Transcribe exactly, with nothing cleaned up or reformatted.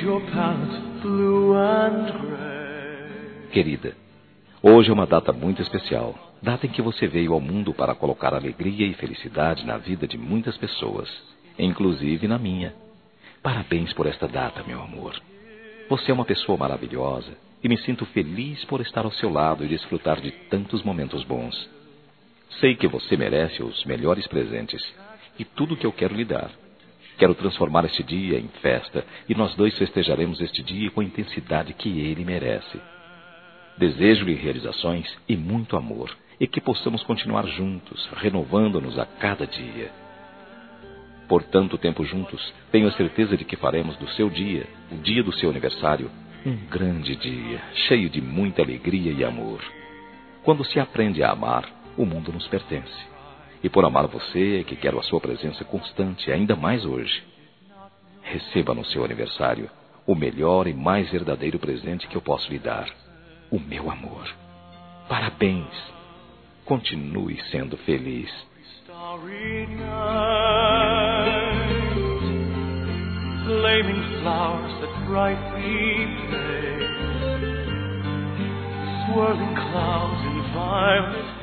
your palette blue and gray. Querida, hoje é uma data muito especial, data em que você veio ao mundo para colocar alegria e felicidade na vida de muitas pessoas, inclusive na minha. Parabéns por esta data, meu amor. Você é uma pessoa maravilhosa e me sinto feliz por estar ao seu lado e desfrutar de tantos momentos bons. Sei que você merece os melhores presentes e tudo o que eu quero lhe dar. Quero transformar este dia em festa e nós dois festejaremos este dia com a intensidade que ele merece. Desejo-lhe realizações e muito amor e que possamos continuar juntos, renovando-nos a cada dia. Por tanto tempo juntos, tenho a certeza de que faremos do seu dia, o dia do seu aniversário, um grande dia, cheio de muita alegria e amor. Quando se aprende a amar, o mundo nos pertence. E por amar você é que quero a sua presença constante, ainda mais hoje. Receba no seu aniversário o melhor e mais verdadeiro presente que eu posso lhe dar, o meu amor. Parabéns! Continue sendo feliz. Starry night, flaming flowers that brightly blaze, swirling clouds in violet